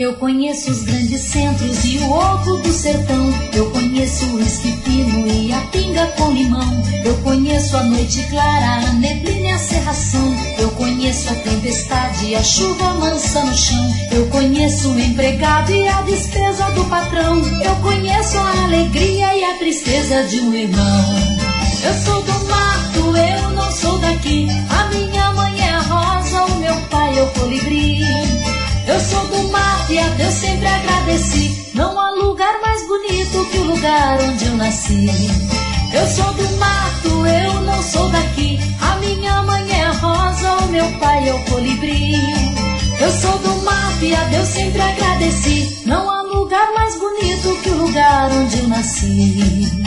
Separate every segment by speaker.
Speaker 1: Eu conheço os grandes centros e o ovo do sertão. Eu conheço o uísque fino e a pinga com limão. Eu conheço a noite clara, a neblina e a cerração. Eu conheço a tempestade e a chuva mansa no chão. Eu conheço o empregado e a despesa do patrão. Eu conheço a alegria e a tristeza de um irmão. Eu sou do mato, eu não sou daqui. A minha mãe é a rosa, o meu pai é o colibri. Eu sou do mato e a Deus sempre agradeci. Não há lugar mais bonito que o lugar onde eu nasci. Eu sou do mato, eu não sou daqui. A minha mãe é a rosa, o meu pai é o colibri. Eu sou do mato e a Deus sempre agradeci. Não há lugar mais bonito que o lugar onde eu nasci.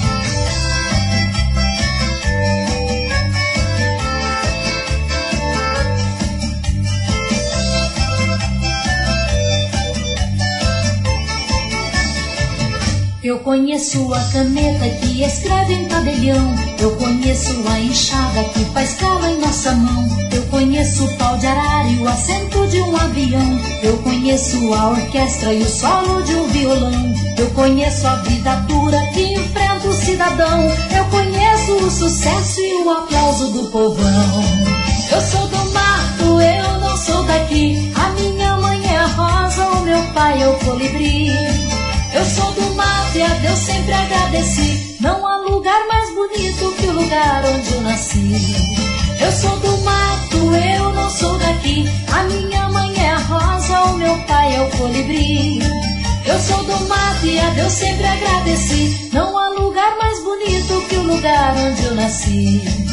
Speaker 1: Eu conheço a caneta que escreve em tabelião. Eu conheço a enxada que faz cala em nossa mão. Eu conheço o pau de arara e o assento de um avião. Eu conheço a orquestra e o solo de um violão. Eu conheço a vida dura que enfrenta o cidadão. Eu conheço o sucesso e o aplauso do povão. Eu sou do mato, eu não sou daqui. A minha mãe é a rosa, o meu pai é o colibri. Eu sou do mato e a Deus sempre agradeci. Não há lugar mais bonito que o lugar onde eu nasci. Eu sou do mato, eu não sou daqui. A minha mãe é a rosa, o meu pai é o colibri. Eu sou do mato e a Deus sempre agradeci. Não há lugar mais bonito que o lugar onde eu nasci.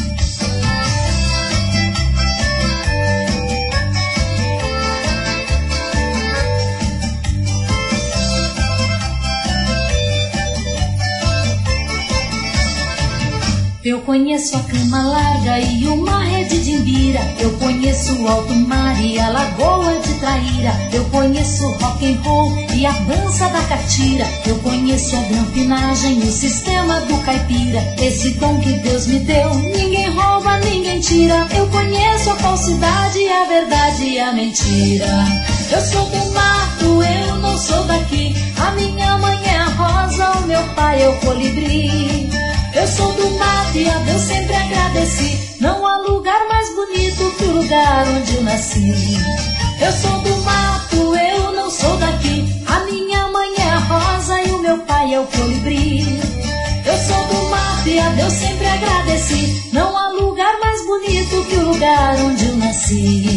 Speaker 1: Eu conheço a cama larga e uma rede de imbira. Eu conheço o alto mar e a lagoa de Traíra. Eu conheço o rock and roll e a dança da catira. Eu conheço a gramfinagem e o sistema do caipira. Esse dom que Deus me deu, ninguém rouba, ninguém tira. Eu conheço a falsidade, a verdade e a mentira. Eu sou do mato, eu não sou daqui. A minha mãe é a rosa, o meu pai é o colibri. Eu sou do mato e a Deus sempre agradeci. Não há lugar mais bonito que o lugar onde eu nasci. Eu sou do mato, eu não sou daqui. A minha mãe é a rosa e o meu pai é o colibri. Eu sou do mato e a Deus sempre agradeci. Não há lugar mais bonito que o lugar onde eu nasci.